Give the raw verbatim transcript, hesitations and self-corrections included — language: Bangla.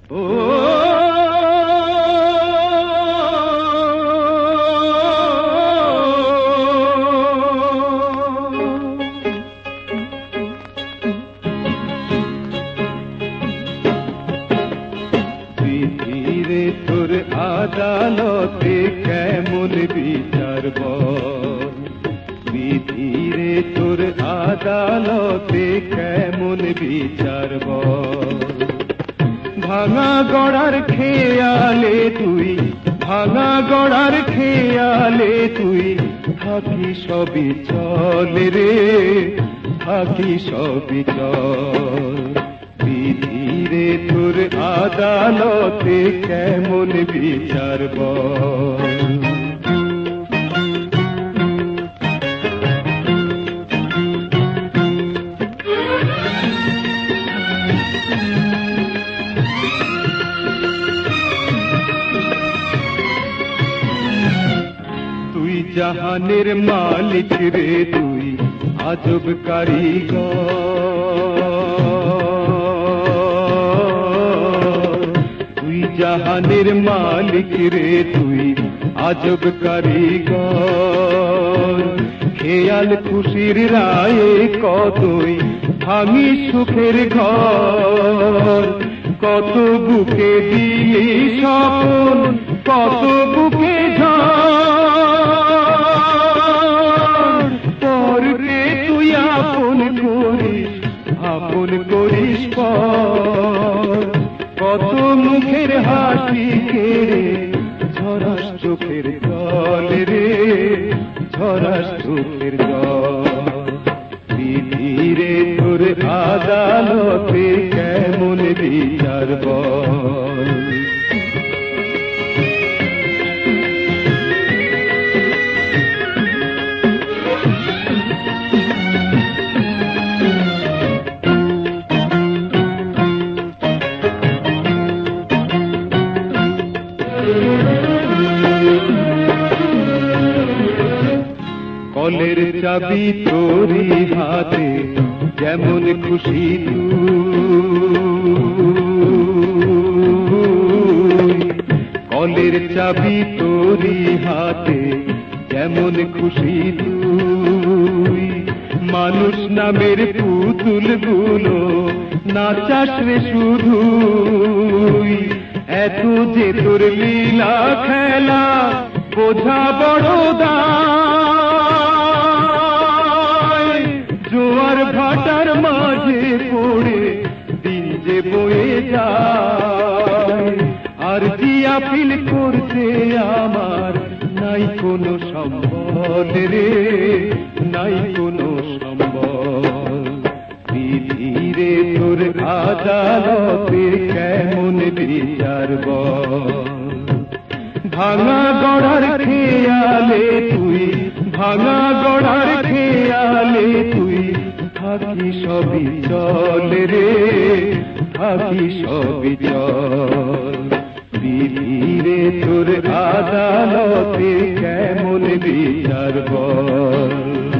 ও বিধিরে তোর আদালতে কেমন বিচার বল, বিধিরে তোর আদালতে কেমন বিচার বল। ভাঙা গড়ার খেয়ালে তুই, ভাঙা গড়ার খেয়ালে তুই থাকি সবই চলে রে, থাকি সবই চল। বিধিরে তোর আদালতে কেমন বিচার বল। তুই জাহানের মালিক রে, তুই আজব কারিগর, তুই জাহানের মালিক রে, তুই আজব কারিগর। খেয়াল খুশির রায়ে কতই ভাঙি সুখের ঘর, কত বুকে দিলি স্বপন, কত বুকে ঝড়। পরকে তুই আপন করিস, আপন করিস পর। কত মুখের হাসি কেড়ে ঝরাস চোখের জল রে, ঝরাস চোখের জল। বিধিরে তোর আদালতে কেমন বিচার বল। কলের চাবি তোরি হাতে, যেমন খুশি তুই। কলের চাবি তোরি হাতে, যেমন খুশি তুই। মানুষ নামের পুতুল গুলো নাচাস রে শুধুই। এত যে তোর লীলা খেলা বোঝা বড় দায়। জোয়ার ভাটার মাঝে পড়ে দিন যে বয়ে যায়। আর জিয়া ফিল করতে আমার নাই কোনো সম্বল রে, নাই কোনো সম্বল। বিধিরে তোর আদালতে কেমন বিচার বল। ভাঙা গড়ার খেয়ালে তুই, ভাঙা গড়ার খেয়ালে তুই থাকি সবই চল রে, থাকি সবই চল। বিধিরে তোর আদালতে কেমন বিচার বল।